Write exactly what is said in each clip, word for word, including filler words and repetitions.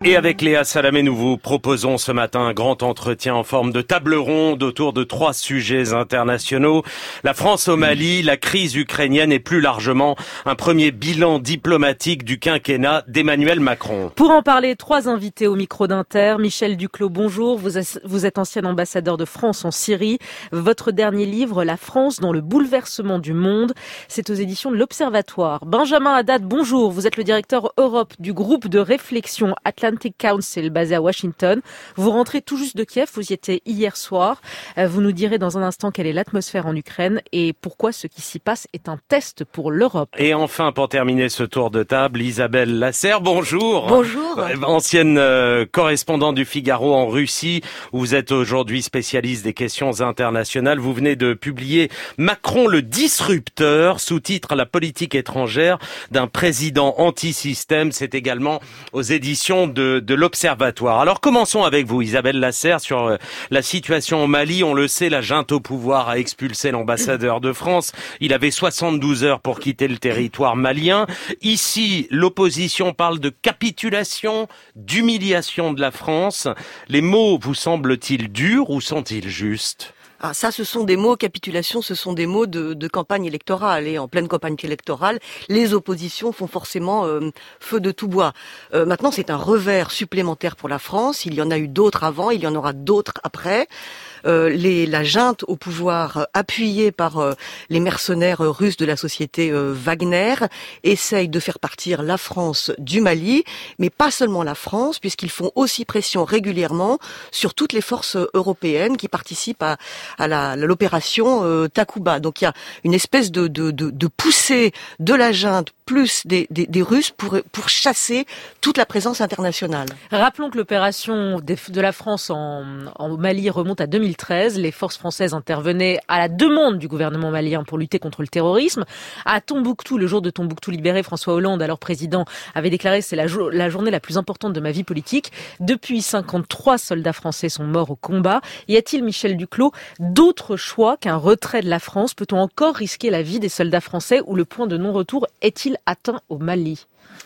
Et avec Léa Salamé, nous vous proposons ce matin un grand entretien en forme de table ronde autour de trois sujets internationaux. La France au Mali, la crise ukrainienne et plus largement un premier bilan diplomatique du quinquennat d'Emmanuel Macron. Pour en parler, trois invités au micro d'Inter. Michel Duclos, bonjour. Vous êtes ancien ambassadeur de France en Syrie. Votre dernier livre, La France dans le bouleversement du monde, c'est aux éditions de l'Observatoire. Benjamin Haddad, bonjour. Vous êtes le directeur Europe du groupe de réflexion Atlantic Council basé à Washington. Vous rentrez tout juste de Kiev, vous y étiez hier soir. Vous nous direz dans un instant quelle est l'atmosphère en Ukraine et pourquoi ce qui s'y passe est un test pour l'Europe. Et enfin, pour terminer ce tour de table, Isabelle Lasserre, bonjour. Bonjour. Ancienne euh, correspondante du Figaro en Russie, où vous êtes aujourd'hui spécialiste des questions internationales. Vous venez de publier Macron le disrupteur, sous-titre La politique étrangère d'un président anti-système. C'est également aux éditions de De, de l'Observatoire. Alors commençons avec vous, Isabelle Lasserre, sur euh, la situation au Mali. On le sait, la junte au pouvoir a expulsé l'ambassadeur de France. Il avait soixante-douze heures pour quitter le territoire malien. Ici, l'opposition parle de capitulation, d'humiliation de la France. Les mots vous semblent-ils durs ou sont-ils justes ? Ah, ça, ce sont des mots, capitulation, ce sont des mots de, de campagne électorale. Et en pleine campagne électorale, les oppositions font forcément euh, feu de tout bois. Euh, maintenant, c'est un revers supplémentaire pour la France. Il y en a eu d'autres avant, il y en aura d'autres après. Euh, les, la junte au pouvoir, euh, appuyée par euh, les mercenaires euh, russes de la société euh, Wagner, essaye de faire partir la France du Mali, mais pas seulement la France, puisqu'ils font aussi pression régulièrement sur toutes les forces européennes qui participent à, à, la, à l'opération euh, Takuba. Donc il y a une espèce de, de, de, de poussée de la junte plus des, des, des Russes pour, pour chasser toute la présence internationale. Rappelons que l'opération de la France en, en Mali remonte à deux mille treize. Les forces françaises intervenaient à la demande du gouvernement malien pour lutter contre le terrorisme. À Tombouctou, le jour de Tombouctou libéré, François Hollande, alors président, avait déclaré « c'est la, jo- la journée la plus importante de ma vie politique ». Depuis, cinquante-trois soldats français sont morts au combat. Y a-t-il, Michel Duclos, d'autres choix qu'un retrait de la France ? Peut-on encore risquer la vie des soldats français ou le point de non-retour est-il atteint au Mali ?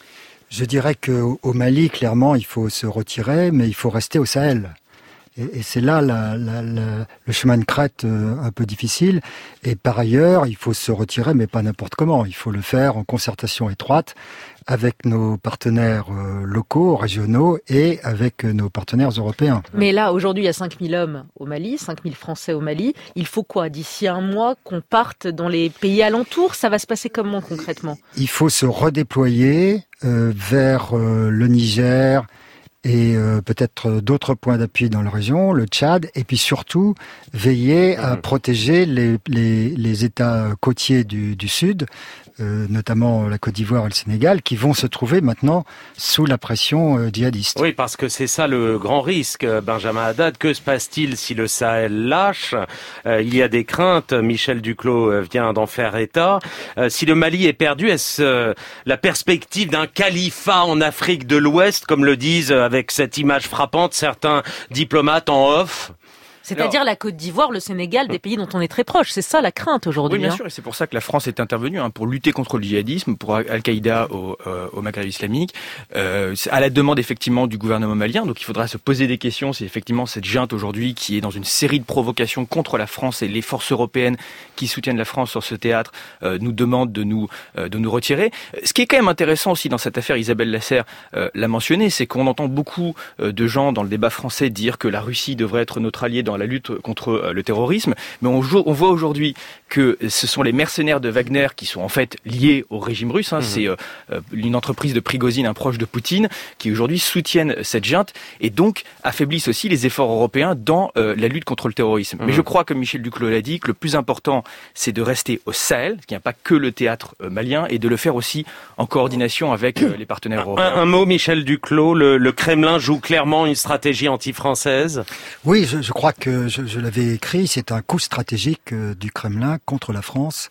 Je dirais qu'au Mali, clairement, il faut se retirer, mais il faut rester au Sahel. Et, et c'est là la, la, la, le chemin de crête euh, un peu difficile. Et par ailleurs, il faut se retirer, mais pas n'importe comment. Il faut le faire en concertation étroite avec nos partenaires euh, locaux, régionaux et avec euh, nos partenaires européens. Mais là, aujourd'hui, il y a cinq mille hommes au Mali, cinq mille Français au Mali. Il faut quoi, d'ici un mois, qu'on parte dans les pays alentours ? Ça va se passer comment concrètement ? Il faut se redéployer euh, vers euh, le Niger et euh, peut-être d'autres points d'appui dans la région, le Tchad, et puis surtout veiller à protéger les, les, les États côtiers du, du Sud, euh, notamment la Côte d'Ivoire et le Sénégal, qui vont se trouver maintenant sous la pression euh, djihadiste. Oui, parce que c'est ça le grand risque, Benjamin Haddad. Que se passe-t-il si le Sahel lâche ? euh, Il y a des craintes, Michel Duclos vient d'en faire état. Euh, si le Mali est perdu, est-ce euh, la perspective d'un califat en Afrique de l'Ouest, comme le disent avec cette image frappante certains diplomates en off ? C'est-à-dire Alors, la Côte d'Ivoire, le Sénégal, des pays dont on est très proche. C'est ça la crainte aujourd'hui. Oui, bien hein. sûr, et c'est pour ça que la France est intervenue hein, pour lutter contre le djihadisme, pour Al-Qaïda au, euh, au Maghreb islamique, euh, à la demande effectivement du gouvernement malien. Donc il faudra se poser des questions. C'est effectivement cette junte aujourd'hui qui est dans une série de provocations contre la France et les forces européennes qui soutiennent la France sur ce théâtre euh, nous demandent de nous euh, de nous retirer. Ce qui est quand même intéressant aussi dans cette affaire, Isabelle Lasserre euh, l'a mentionné, c'est qu'on entend beaucoup euh, de gens dans le débat français dire que la Russie devrait être notre allié dans la lutte contre le terrorisme, mais on, on voit aujourd'hui que ce sont les mercenaires de Wagner qui sont en fait liés au régime russe. Hein. Mmh. C'est euh, une entreprise de Prigozhin, un proche de Poutine, qui aujourd'hui soutiennent cette junte et donc affaiblissent aussi les efforts européens dans euh, la lutte contre le terrorisme. Mmh. Mais je crois, comme Michel Duclos l'a dit, que le plus important, c'est de rester au Sahel, qu'il n'y a pas que le théâtre euh, malien, et de le faire aussi en coordination avec euh, les partenaires européens. Un, un mot, Michel Duclos, le, le Kremlin joue clairement une stratégie anti-française ? Oui, je, je crois que je, je l'avais écrit, c'est un coup stratégique euh, du Kremlin contre la France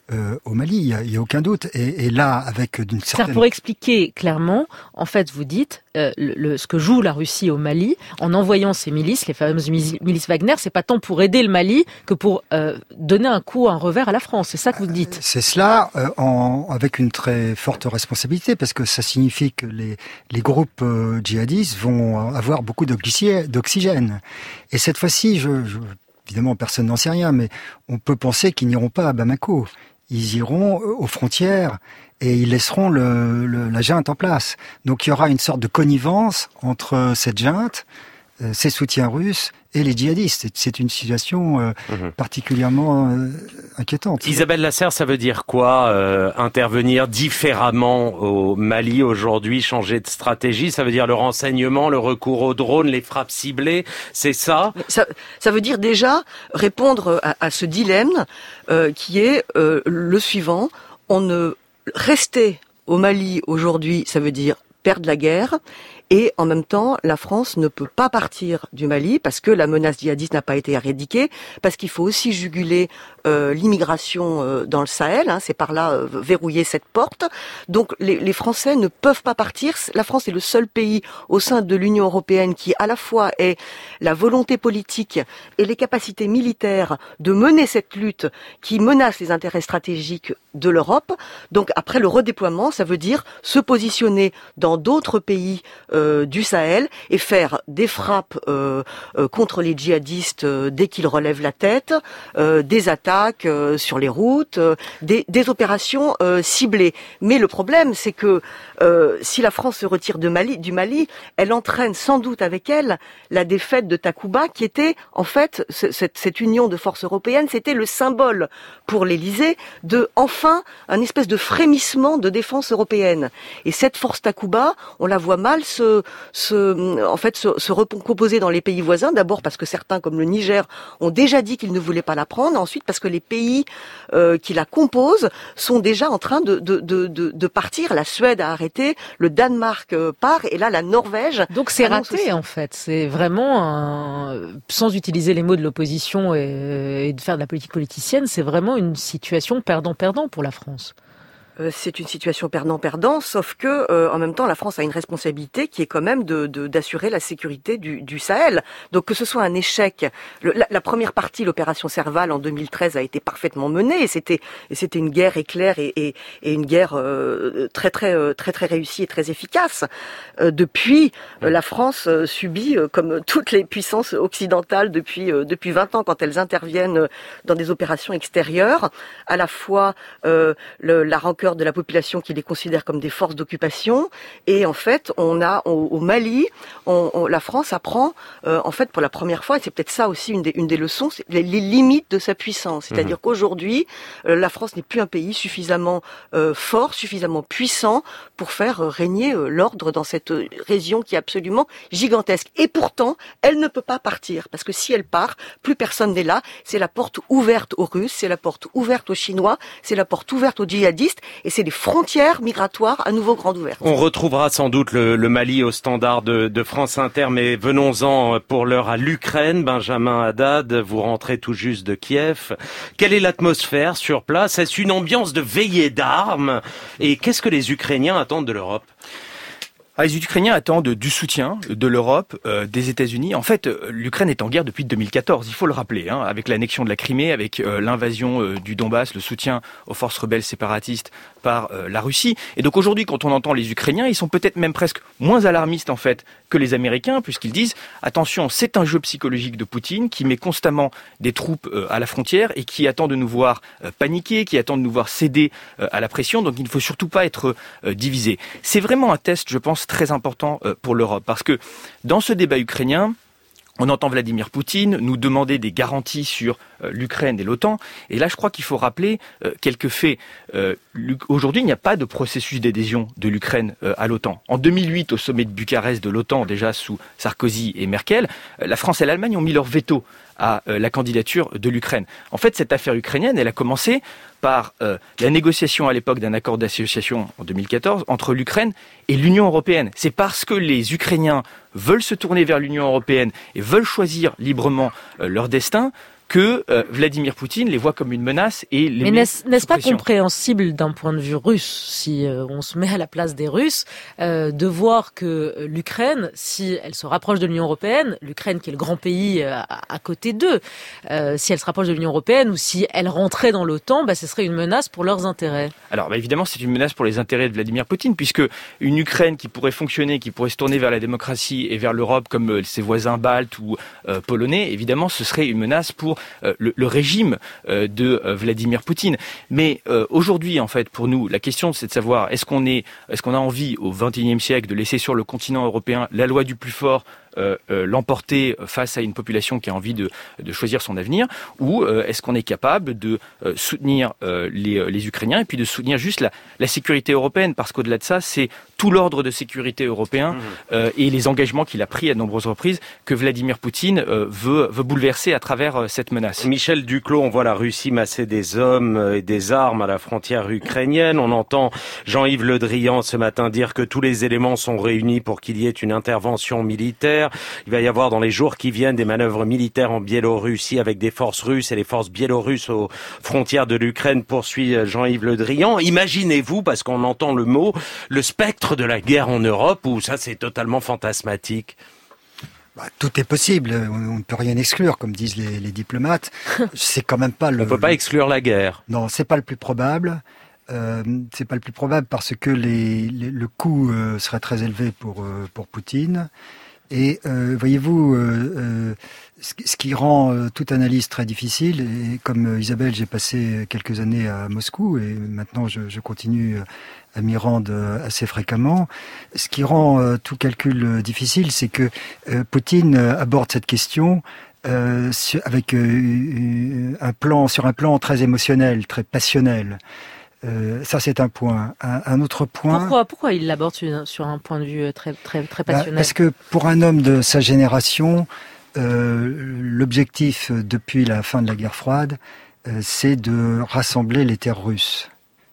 euh, au Mali, il y a, il y a aucun doute. Et, et là, avec d'une certaine... Pour expliquer clairement, en fait, vous dites euh, le, le, ce que joue la Russie au Mali en envoyant ces milices, les fameuses milices Wagner, c'est pas tant pour aider le Mali que pour euh, donner un coup, un revers à la France. C'est ça que vous dites. C'est cela, euh, en, avec une très forte responsabilité, parce que ça signifie que les, les groupes euh, djihadistes vont avoir beaucoup d'oxygène. Et cette fois-ci, je, je, évidemment, personne n'en sait rien, mais on peut penser qu'ils n'iront pas à Bamako. Ils iront aux frontières et ils laisseront le, le, la junte en place. Donc il y aura une sorte de connivence entre cette junte, euh, ses soutiens russes et les djihadistes. C'est une situation euh, mmh. particulièrement euh, inquiétante. Isabelle Lasserre, ça veut dire quoi euh, intervenir différemment au Mali aujourd'hui, changer de stratégie? Ça veut dire le renseignement, le recours aux drones, les frappes ciblées, c'est ça? Ça, ça veut dire déjà répondre à, à ce dilemme euh, qui est euh, le suivant. On ne rester au Mali aujourd'hui, ça veut dire perdre la guerre. Et en même temps, la France ne peut pas partir du Mali parce que la menace djihadiste n'a pas été éradiquée, parce qu'il faut aussi juguler euh, l'immigration euh, dans le Sahel, hein, c'est par là euh, verrouiller cette porte. Donc les, les Français ne peuvent pas partir. La France est le seul pays au sein de l'Union européenne qui à la fois ait la volonté politique et les capacités militaires de mener cette lutte qui menace les intérêts stratégiques de l'Europe. Donc après le redéploiement, ça veut dire se positionner dans d'autres pays euh, du Sahel et faire des frappes euh, euh, contre les djihadistes euh, dès qu'ils relèvent la tête, euh, des attaques euh, sur les routes, euh, des, des opérations euh, ciblées. Mais le problème, c'est que euh, si la France se retire de Mali, du Mali, elle entraîne sans doute avec elle la défaite de Takuba, qui était en fait cette, cette union de forces européennes, c'était le symbole pour l'Élysée de enfin un espèce de frémissement de défense européenne. Et cette force Takuba, on la voit mal se, se en fait se, se recomposer dans les pays voisins. D'abord parce que certains, comme le Niger, ont déjà dit qu'ils ne voulaient pas la prendre. Ensuite parce que les pays euh, qui la composent sont déjà en train de, de, de, de, de partir. La Suède a arrêté, le Danemark euh, part, et là la Norvège. Donc c'est raté aussi. En fait. C'est vraiment un... sans utiliser les mots de l'opposition et, et de faire de la politique politicienne, c'est vraiment une situation perdant-perdant pour la France. C'est une situation perdant-perdant, sauf que euh, en même temps, la France a une responsabilité qui est quand même de, de d'assurer la sécurité du, du Sahel. Donc que ce soit un échec, le, la, la première partie, l'opération Serval en deux mille treize, a été parfaitement menée et c'était et c'était une guerre éclair et, et, et une guerre euh, très très très très réussie et très efficace. Euh, depuis, euh, la France euh, subit, euh, comme toutes les puissances occidentales depuis euh, depuis vingt ans, quand elles interviennent dans des opérations extérieures, à la fois euh, le, la rancœur de la population qui les considère comme des forces d'occupation, et en fait on a au, au Mali on, on, la France apprend euh, en fait pour la première fois, et c'est peut-être ça aussi une des, une des leçons, c'est les, les limites de sa puissance, c'est-à-dire mmh. qu'aujourd'hui euh, la France n'est plus un pays suffisamment euh, fort, suffisamment puissant pour faire euh, régner euh, l'ordre dans cette euh, région qui est absolument gigantesque, et pourtant elle ne peut pas partir, parce que si elle part, plus personne n'est là, c'est la porte ouverte aux Russes, c'est la porte ouverte aux Chinois, c'est la porte ouverte aux djihadistes, et c'est les frontières migratoires à nouveau grandes ouvertes. On retrouvera sans doute le, le Mali au standard de, de France Inter, mais venons-en pour l'heure à l'Ukraine. Benjamin Haddad, vous rentrez tout juste de Kiev. Quelle est l'atmosphère sur place? Est-ce une ambiance de veillée d'armes? Et qu'est-ce que les Ukrainiens attendent de l'Europe? Ah, les Ukrainiens attendent du soutien de l'Europe, euh, des États-Unis. En fait, l'Ukraine est en guerre depuis deux mille quatorze, il faut le rappeler, hein, avec l'annexion de la Crimée, avec euh, l'invasion euh, du Donbass, le soutien aux forces rebelles séparatistes par euh, la Russie. Et donc aujourd'hui, quand on entend les Ukrainiens, ils sont peut-être même presque moins alarmistes en fait que les Américains, puisqu'ils disent « Attention, c'est un jeu psychologique de Poutine qui met constamment des troupes euh, à la frontière et qui attend de nous voir euh, paniquer, qui attend de nous voir céder euh, à la pression. Donc il ne faut surtout pas être euh, divisé. » C'est vraiment un test, je pense, très important pour l'Europe, parce que dans ce débat ukrainien, on entend Vladimir Poutine nous demander des garanties sur euh, l'Ukraine et l'OTAN. Et là, je crois qu'il faut rappeler euh, quelques faits. Euh, aujourd'hui, il n'y a pas de processus d'adhésion de l'Ukraine euh, à l'OTAN. En deux mille huit, au sommet de Bucarest de l'OTAN, déjà sous Sarkozy et Merkel, euh, la France et l'Allemagne ont mis leur veto à euh, la candidature de l'Ukraine. En fait, cette affaire ukrainienne, elle a commencé par euh, la négociation à l'époque d'un accord d'association en deux mille quatorze entre l'Ukraine et l'Union européenne. C'est parce que les Ukrainiens veulent se tourner vers l'Union européenne et veulent choisir librement euh, leur destin que euh, Vladimir Poutine les voit comme une menace et les Mais met n'est-ce, n'est-ce sous pas pression. compréhensible d'un point de vue russe, si euh, on se met à la place des Russes, euh, de voir que l'Ukraine, si elle se rapproche de l'Union européenne, l'Ukraine qui est le grand pays euh, à, à côté d'eux, euh, si elle se rapproche de l'Union européenne ou si elle rentrait dans l'OTAN, bah, ce serait une menace pour leurs intérêts. Alors bah, évidemment, c'est une menace pour les intérêts de Vladimir Poutine, puisque une Ukraine qui pourrait fonctionner, qui pourrait se tourner vers la démocratie et vers l'Europe comme euh, ses voisins baltes ou euh, polonais, évidemment, ce serait une menace pour euh, le, le régime euh, de euh, Vladimir Poutine. Mais euh, aujourd'hui, en fait, pour nous, la question c'est de savoir est-ce qu'on est, est-ce qu'on a envie au vingt et unième siècle de laisser sur le continent européen la loi du plus fort Euh, euh, l'emporter face à une population qui a envie de, de choisir son avenir, ou euh, est-ce qu'on est capable de euh, soutenir euh, les, les Ukrainiens et puis de soutenir juste la, la sécurité européenne, parce qu'au-delà de ça, c'est tout l'ordre de sécurité européen euh, et les engagements qu'il a pris à de nombreuses reprises que Vladimir Poutine euh, veut, veut bouleverser à travers euh, cette menace. Michel Duclos, on voit la Russie masser des hommes et des armes à la frontière ukrainienne. On entend Jean-Yves Le Drian ce matin dire que tous les éléments sont réunis pour qu'il y ait une intervention militaire. Il va y avoir dans les jours qui viennent des manœuvres militaires en Biélorussie avec des forces russes et les forces biélorusses aux frontières de l'Ukraine, poursuit Jean-Yves Le Drian. Imaginez-vous, parce qu'on entend le mot, le spectre de la guerre en Europe, où ça c'est totalement fantasmatique. Bah, tout est possible, on ne peut rien exclure, comme disent les, les diplomates. C'est quand même pas le. On ne peut pas exclure la guerre. Non, c'est pas le plus probable. Euh, c'est pas le plus probable parce que les, les, le coût euh, serait très élevé pour euh, pour Poutine. Et euh, voyez-vous, euh, euh, ce, ce qui rend euh, toute analyse très difficile, et comme euh, Isabelle, j'ai passé quelques années à Moscou, et maintenant je, je continue à m'y rendre assez fréquemment, ce qui rend euh, tout calcul euh, difficile, c'est que euh, Poutine aborde cette question euh, sur, avec euh, un plan, sur un plan très émotionnel, très passionnel. Euh, ça, c'est un point. Un, un autre point. Pourquoi, pourquoi il l'aborde sur, sur un point de vue très, très, très passionnel ? Bah, parce que pour un homme de sa génération, euh, l'objectif depuis la fin de la guerre froide, euh, c'est de rassembler les terres russes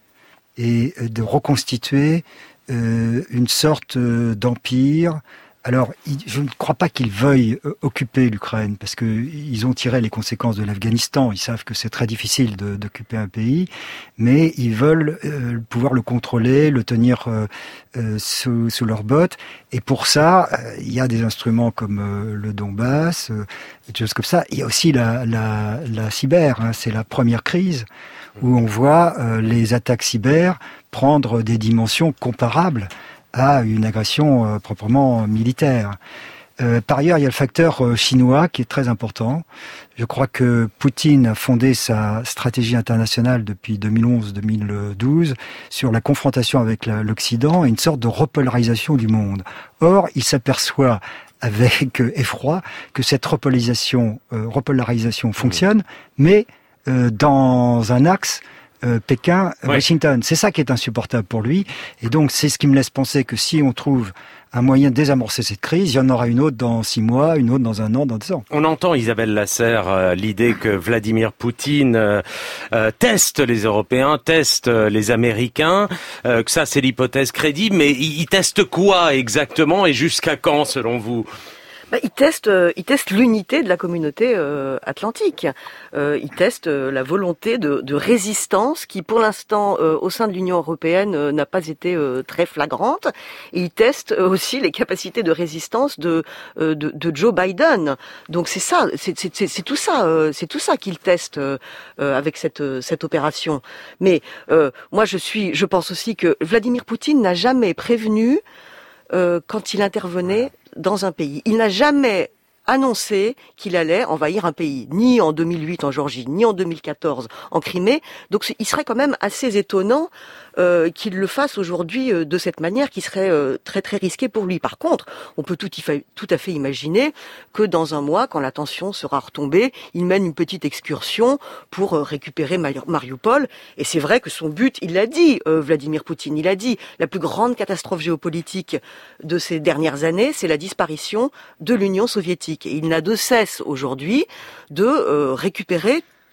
et de reconstituer euh, une sorte d'empire. Alors, je ne crois pas qu'ils veuillent occuper l'Ukraine, parce que ils ont tiré les conséquences de l'Afghanistan. Ils savent que c'est très difficile de, d'occuper un pays, mais ils veulent euh, pouvoir le contrôler, le tenir euh, euh, sous, sous leurs bottes. Et pour ça, euh, il y a des instruments comme euh, le Donbass, euh, des choses comme ça. Il y a aussi la, la, la cyber. Hein, c'est la première crise où on voit euh, les attaques cyber prendre des dimensions comparables à une agression euh, proprement militaire. Euh, par ailleurs, il y a le facteur euh, chinois qui est très important. Je crois que Poutine a fondé sa stratégie internationale depuis deux mille onze deux mille douze sur la confrontation avec la, l'Occident et une sorte de repolarisation du monde. Or, il s'aperçoit avec euh, effroi que cette repolarisation, euh, repolarisation fonctionne, mais euh, dans un axe Euh, Pékin, ouais. Washington. C'est ça qui est insupportable pour lui. Et donc, c'est ce qui me laisse penser que si on trouve un moyen de désamorcer cette crise, il y en aura une autre dans six mois, une autre dans un an, dans deux ans. On entend, Isabelle Lasserre, euh, l'idée que Vladimir Poutine euh, euh, teste les Européens, teste euh, les Américains, euh, que ça c'est l'hypothèse crédible, mais il, il teste quoi exactement et jusqu'à quand selon vous ? Bah, il teste, euh, il teste l'unité de la communauté euh, atlantique. Euh, il teste euh, la volonté de, de résistance qui, pour l'instant, euh, au sein de l'Union européenne, euh, n'a pas été euh, très flagrante. Et il teste euh, aussi les capacités de résistance de euh, de, de Joe Biden. Donc c'est ça, c'est, c'est, c'est, c'est tout ça, euh, c'est tout ça qu'il teste euh, avec cette cette opération. Mais euh, moi, je suis, je pense aussi que Vladimir Poutine n'a jamais prévenu euh, quand il intervenait dans un pays. Il n'a jamais annoncé qu'il allait envahir un pays, ni en deux mille huit en Géorgie, ni en deux mille quatorze en Crimée. Donc il serait quand même assez étonnant euh, qu'il le fasse aujourd'hui euh, de cette manière, qui serait euh, très très risquée pour lui. Par contre, on peut tout, tout à fait imaginer que dans un mois, quand la tension sera retombée, il mène une petite excursion pour euh, récupérer Mariupol. Et c'est vrai que son but, il l'a dit, euh, Vladimir Poutine, il a dit, la plus grande catastrophe géopolitique de ces dernières années, c'est la disparition de l'Union soviétique. Et il n'a de cesse aujourd'hui de euh, récupérer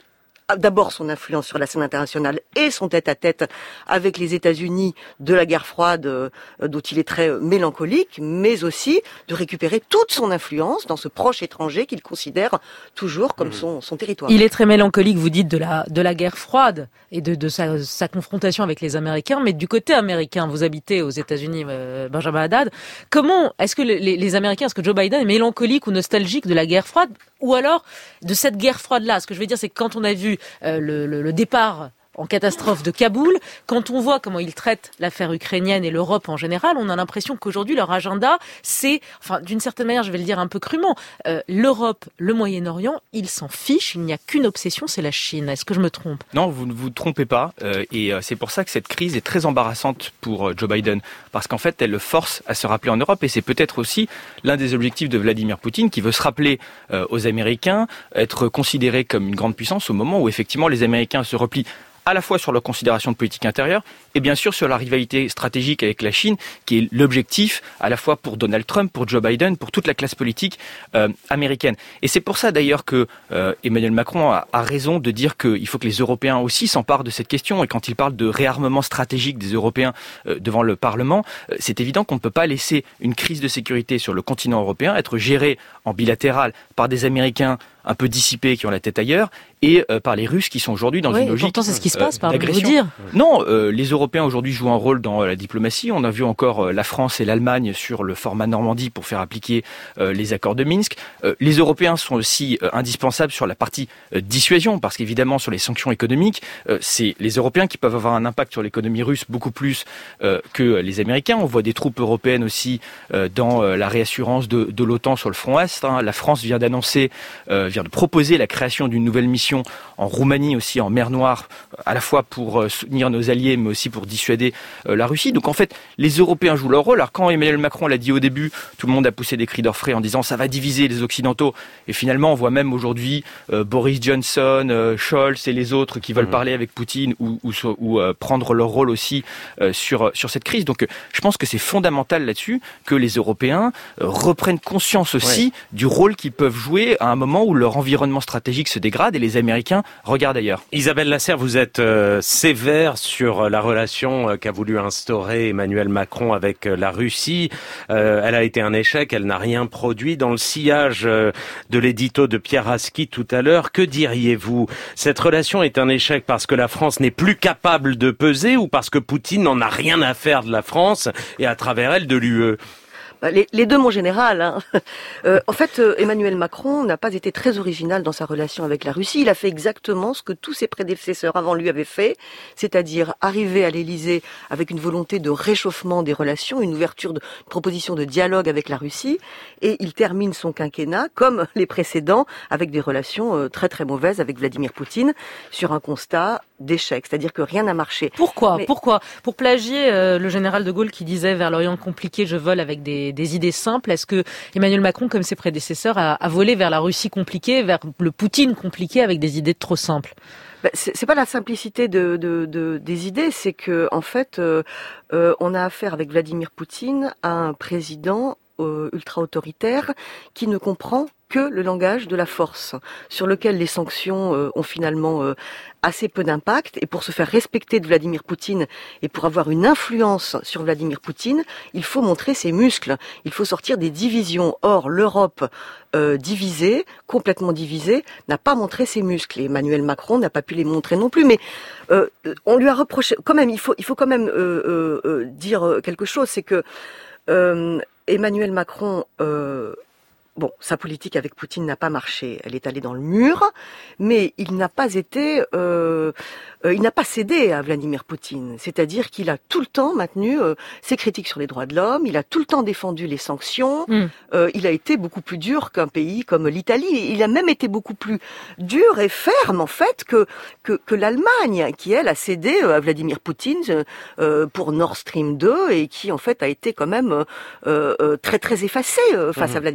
d'abord son influence sur la scène internationale et son tête-à-tête avec les États-Unis de la guerre froide euh, dont il est très mélancolique, mais aussi de récupérer toute son influence dans ce proche étranger qu'il considère toujours comme son, son territoire. Il est très mélancolique, vous dites, de la, de la guerre froide et de, de sa, sa confrontation avec les Américains, mais du côté américain, vous habitez aux États-Unis, euh, Benjamin Haddad, comment est-ce que les, les Américains, est-ce que Joe Biden est mélancolique ou nostalgique de la guerre froide, ou alors de cette guerre froide-là? Ce que je veux dire, c'est que quand on a vu euh, le, le, le départ en catastrophe de Kaboul, quand on voit comment ils traitent l'affaire ukrainienne et l'Europe en général, on a l'impression qu'aujourd'hui leur agenda, c'est, enfin d'une certaine manière, je vais le dire un peu crûment, euh, l'Europe, le Moyen-Orient, ils s'en fichent, il n'y a qu'une obsession, c'est la Chine. Est-ce que je me trompe? Non, vous ne vous trompez pas, euh, et euh, c'est pour ça que cette crise est très embarrassante pour euh, Joe Biden, parce qu'en fait, elle le force à se rappeler en Europe, et c'est peut-être aussi l'un des objectifs de Vladimir Poutine, qui veut se rappeler euh, aux Américains, être considéré comme une grande puissance au moment où effectivement les Américains se replient à la fois sur leurs considérations de politique intérieure et bien sûr sur la rivalité stratégique avec la Chine, qui est l'objectif à la fois pour Donald Trump, pour Joe Biden, pour toute la classe politique euh, américaine. Et c'est pour ça d'ailleurs que euh, Emmanuel Macron a, a raison de dire qu'il faut que les Européens aussi s'emparent de cette question. Et quand il parle de réarmement stratégique des Européens euh, devant le Parlement, euh, c'est évident qu'on ne peut pas laisser une crise de sécurité sur le continent européen être gérée en bilatéral par des Américains un peu dissipés qui ont la tête ailleurs et euh, par les Russes qui sont aujourd'hui dans oui, une logique pourtant c'est ce qui se passe, euh, pardon de vous d'agression. dire. Non, euh, les Européens aujourd'hui jouent un rôle dans euh, la diplomatie. On a vu encore euh, la France et l'Allemagne sur le format Normandie pour faire appliquer euh, les accords de Minsk. Euh, les Européens sont aussi euh, indispensables sur la partie euh, dissuasion, parce qu'évidemment sur les sanctions économiques, euh, c'est les Européens qui peuvent avoir un impact sur l'économie russe beaucoup plus euh, que les Américains. On voit des troupes européennes aussi euh, dans euh, la réassurance de, de l'OTAN sur le front Est. Hein. La France vient d'annoncer, euh, vient de proposer la création d'une nouvelle mission en Roumanie aussi, en mer Noire, à la fois pour soutenir nos alliés, mais aussi pour dissuader euh, la Russie. Donc en fait, les Européens jouent leur rôle. Alors quand Emmanuel Macron l'a dit au début, tout le monde a poussé des cris d'orfraie en disant ça va diviser les Occidentaux. Et finalement, on voit même aujourd'hui euh, Boris Johnson, euh, Scholz et les autres qui veulent mmh. parler avec Poutine ou, ou, ou euh, prendre leur rôle aussi euh, sur, sur cette crise. Donc je pense que c'est fondamental là-dessus que les Européens euh, reprennent conscience aussi ouais. du rôle qu'ils peuvent jouer à un moment où leur environnement stratégique se dégrade et les Américains regardent ailleurs. Isabelle Lasserre, vous êtes euh, sévère sur la relation euh, qu'a voulu instaurer Emmanuel Macron avec euh, la Russie. Euh, elle a été un échec, elle n'a rien produit. Dans le sillage euh, de l'édito de Pierre Aski tout à l'heure, que diriez-vous? Cette relation est un échec parce que la France n'est plus capable de peser ou parce que Poutine n'en a rien à faire de la France et à travers elle de l'U E? Les, les deux, mon général. Hein. Euh, en fait, euh, Emmanuel Macron n'a pas été très original dans sa relation avec la Russie. Il a fait exactement ce que tous ses prédécesseurs avant lui avaient fait, c'est-à-dire arriver à l'Élysée avec une volonté de réchauffement des relations, une ouverture de une proposition de dialogue avec la Russie, et il termine son quinquennat, comme les précédents, avec des relations euh, très très mauvaises avec Vladimir Poutine, sur un constat d'échec, c'est-à-dire que rien n'a marché. Pourquoi Mais... Pourquoi Pour plagier euh, le général de Gaulle qui disait « Vers l'Orient compliqué, je vole avec des des idées simples ». Est-ce que Emmanuel Macron, comme ses prédécesseurs, a, a volé vers la Russie compliquée, vers le Poutine compliqué avec des idées trop simples? Ben, c'est, c'est pas la simplicité de, de, de des idées, c'est que en fait, euh, euh, on a affaire avec Vladimir Poutine à un président euh, ultra-autoritaire qui ne comprend que le langage de la force, sur lequel les sanctions euh, ont finalement euh, assez peu d'impact. Et pour se faire respecter de Vladimir Poutine et pour avoir une influence sur Vladimir Poutine, il faut montrer ses muscles, il faut sortir des divisions. Or, l'Europe euh, divisée, complètement divisée, n'a pas montré ses muscles. Et Emmanuel Macron n'a pas pu les montrer non plus. Mais euh, on lui a reproché, quand même, il faut, il faut quand même euh, euh, euh, dire quelque chose, c'est que euh, Emmanuel Macron... Euh, Bon, sa politique avec Poutine n'a pas marché, elle est allée dans le mur, mais il n'a pas été, euh, euh, il n'a pas cédé à Vladimir Poutine. C'est-à-dire qu'il a tout le temps maintenu euh, ses critiques sur les droits de l'homme, il a tout le temps défendu les sanctions, mm. euh, il a été beaucoup plus dur qu'un pays comme l'Italie. Il a même été beaucoup plus dur et ferme en fait que que, que l'Allemagne, qui elle a cédé à Vladimir Poutine euh, pour Nord Stream deux et qui en fait a été quand même euh, euh, très très effacée euh, face mm. à Vladimir Michel Poutine.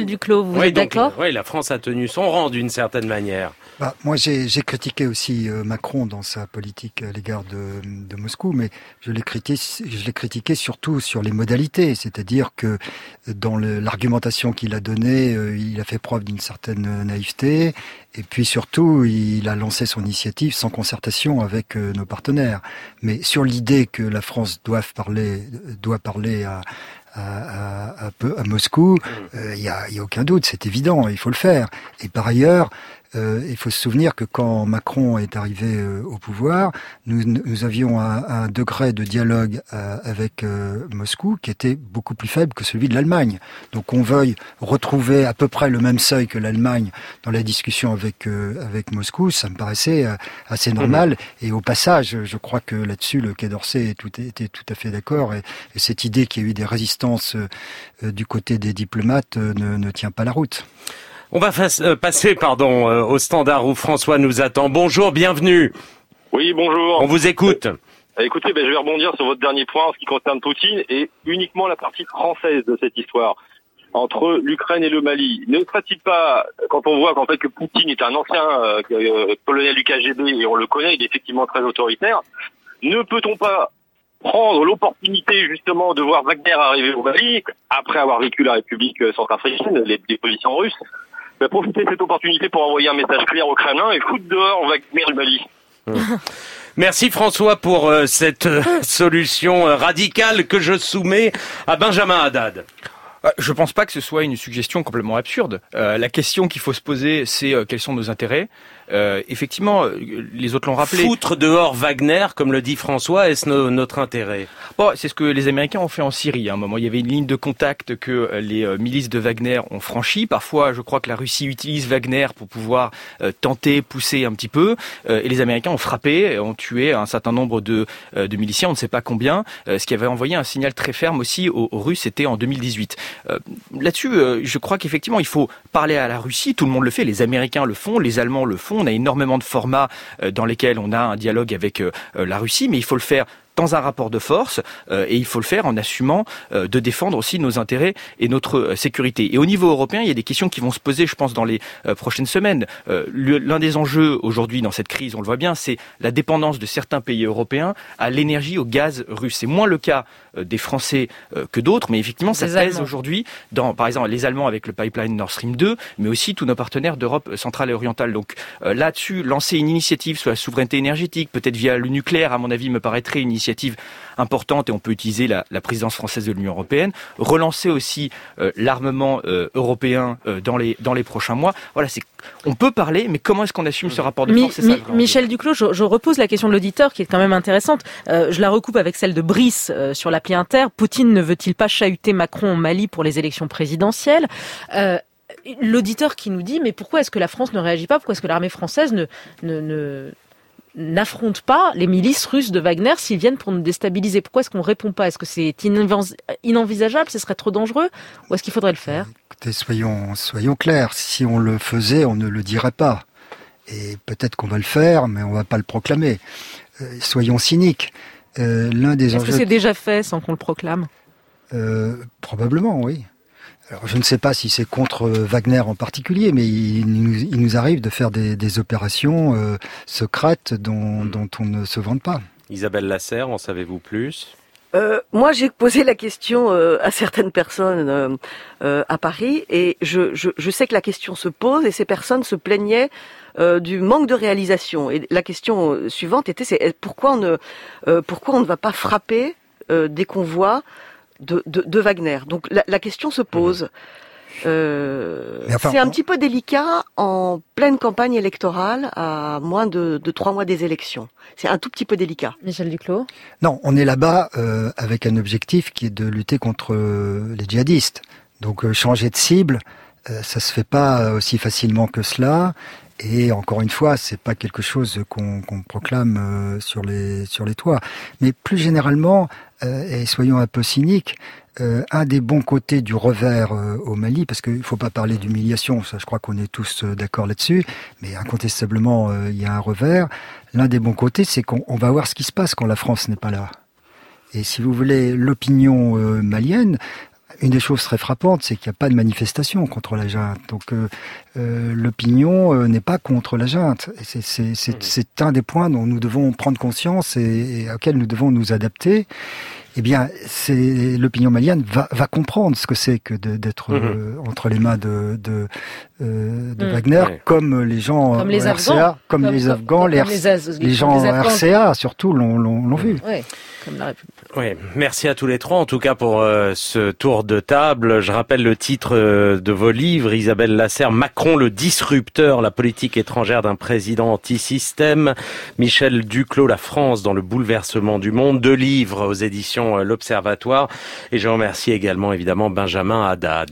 Duclos, vous oui, êtes donc, d'accord ? Oui, la France a tenu son rang d'une certaine manière. Bah, moi, j'ai, j'ai critiqué aussi euh, Macron dans sa politique à l'égard de, de Moscou, mais je l'ai critiqué, je l'ai critiqué surtout sur les modalités, c'est-à-dire que dans le, l'argumentation qu'il a donnée, euh, il a fait preuve d'une certaine naïveté, et puis surtout, il a lancé son initiative sans concertation avec euh, nos partenaires. Mais sur l'idée que la France doit parler, doit parler à À, à, à, à Moscou, il euh, y, a, y a aucun doute, c'est évident, il faut le faire. Et par ailleurs, euh, il faut se souvenir que quand Macron est arrivé euh, au pouvoir, nous, nous avions un, un degré de dialogue euh, avec euh, Moscou qui était beaucoup plus faible que celui de l'Allemagne. Donc qu'on veuille retrouver à peu près le même seuil que l'Allemagne dans la discussion avec euh, avec Moscou, ça me paraissait euh, assez normal. Mmh. Et au passage, je crois que là-dessus, le Quai d'Orsay était tout à fait d'accord. Et, et cette idée qu'il y a eu des résistances euh, du côté des diplomates euh, ne, ne tient pas la route. On va face, euh, passer pardon, euh, au standard où François nous attend. Bonjour, bienvenue. Oui, bonjour. On vous écoute. Euh, écoutez, ben, je vais rebondir sur votre dernier point en ce qui concerne Poutine et uniquement la partie française de cette histoire entre l'Ukraine et le Mali. Ne serait-il pas, quand on voit qu'en fait que Poutine est un ancien euh, euh, colonel du K G B et on le connaît, il est effectivement très autoritaire, ne peut-on pas prendre l'opportunité justement de voir Wagner arriver au Mali, après avoir vécu la République centrafricaine, les dépositions russes, bah, profiter de cette opportunité pour envoyer un message clair au Kremlin et foutre dehors Wagner du Mali. Mmh. Merci François pour euh, cette euh, solution euh, radicale que je soumets à Benjamin Haddad. Je pense pas que ce soit une suggestion complètement absurde. Euh, la question qu'il faut se poser, c'est euh, quels sont nos intérêts. Euh, effectivement, les autres l'ont rappelé. Foutre dehors Wagner, comme le dit François, est-ce no, notre intérêt ? Bon, c'est ce que les Américains ont fait en Syrie. À un moment, il y avait une ligne de contact que les euh, milices de Wagner ont franchie. Parfois, je crois que la Russie utilise Wagner pour pouvoir euh, tenter, pousser un petit peu. Euh, et les Américains ont frappé, ont tué un certain nombre de, euh, de miliciens, on ne sait pas combien. Euh, ce qui avait envoyé un signal très ferme aussi aux, aux Russes, c'était en deux mille dix-huit. Euh, là-dessus, euh, je crois qu'effectivement, il faut parler à la Russie. Tout le monde le fait. Les Américains le font, les Allemands le font. On a énormément de formats dans lesquels on a un dialogue avec la Russie, mais il faut le faire dans un rapport de force euh, et il faut le faire en assumant euh, de défendre aussi nos intérêts et notre euh, sécurité. Et au niveau européen, il y a des questions qui vont se poser, je pense, dans les euh, prochaines semaines. Euh, le, l'un des enjeux aujourd'hui dans cette crise, on le voit bien, c'est la dépendance de certains pays européens à l'énergie, au gaz russe. C'est moins le cas euh, des Français euh, que d'autres, mais effectivement, ça les pèse Allemands. aujourd'hui dans, par exemple, les Allemands avec le pipeline Nord Stream deux, mais aussi tous nos partenaires d'Europe centrale et orientale. Donc euh, là-dessus, lancer une initiative sur la souveraineté énergétique, peut-être via le nucléaire, à mon avis, me paraîtrait une initiative importante et on peut utiliser la, la présidence française de l'Union européenne, relancer aussi euh, l'armement euh, européen euh, dans les dans les prochains mois. Voilà, c'est on peut parler, mais comment est-ce qu'on assume ce rapport de force ? C'est Mi, ça, Mi, Michel Duclos, je, je repose la question de l'auditeur qui est quand même intéressante. Euh, je la recoupe avec celle de Brice euh, sur l'appli Inter. Poutine ne veut-il pas chahuter Macron au Mali pour les élections présidentielles ? euh, L'auditeur qui nous dit mais pourquoi est-ce que la France ne réagit pas ? Pourquoi est-ce que l'armée française ne ne, ne n'affrontent pas les milices russes de Wagner s'ils viennent pour nous déstabiliser. Pourquoi est-ce qu'on répond pas ? Est-ce que c'est inenvisageable ? Ce serait trop dangereux ? Ou est-ce qu'il faudrait le faire ? Écoutez, soyons, soyons clairs. Si on le faisait, on ne le dirait pas. Et peut-être qu'on va le faire, mais on va pas le proclamer. Euh, soyons cyniques. Euh, l'un des Est-ce enjeux... que c'est déjà fait sans qu'on le proclame ? euh, Probablement, oui. Alors, je ne sais pas si c'est contre Wagner en particulier, mais il nous, il nous arrive de faire des, des opérations euh, secrètes dont, dont on ne se vante pas. Isabelle Lasserre, en savez-vous plus ? Euh, moi, j'ai posé la question euh, à certaines personnes euh, euh, à Paris, et je, je, je sais que la question se pose, et ces personnes se plaignaient euh, du manque de réalisation. Et la question suivante était, c'est pourquoi on ne, euh, pourquoi on ne va pas frapper euh, des convois De, de, de Wagner. Donc la, la question se pose. Euh, enfin, c'est un on... petit peu délicat en pleine campagne électorale, à moins de, de trois mois des élections. C'est un tout petit peu délicat. Michel Duclos ? Non, on est là-bas euh, avec un objectif qui est de lutter contre euh, les djihadistes. Donc euh, changer de cible, euh, ça se fait pas aussi facilement que cela. Et encore une fois, c'est pas quelque chose qu'on, qu'on proclame euh, sur les sur les toits. Mais plus généralement, euh, et soyons un peu cyniques, euh, un des bons côtés du revers euh, au Mali, parce qu'il faut pas parler d'humiliation, ça je crois qu'on est tous euh, d'accord là-dessus, mais incontestablement euh, il y a un revers. L'un des bons côtés, c'est qu'on on va voir ce qui se passe quand la France n'est pas là. Et si vous voulez, l'opinion euh, malienne, une des choses très frappantes, c'est qu'il n'y a pas de manifestation contre la junte. Donc euh, euh, l'opinion euh, n'est pas contre la junte. Et c'est, c'est, c'est, c'est un des points dont nous devons prendre conscience et, et auxquels nous devons nous adapter. Eh bien, c'est l'opinion malienne va, va comprendre ce que c'est que de, d'être mmh. euh, entre les mains de, de, euh, de mmh. Wagner, ouais. comme les gens comme les R C A, Afghans, comme, comme les Afghans, comme les, les, Az- les gens les R C A surtout l'ont, l'ont, l'ont vu. Ouais. Comme la République. Oui, merci à tous les trois, en tout cas pour euh, ce tour de table. Je rappelle le titre euh, de vos livres, Isabelle Lasserre, Macron le disrupteur, la politique étrangère d'un président anti-système. Michel Duclos, La France dans le bouleversement du monde. Deux livres aux éditions euh, L'Observatoire. Et je remercie également évidemment Benjamin Haddad.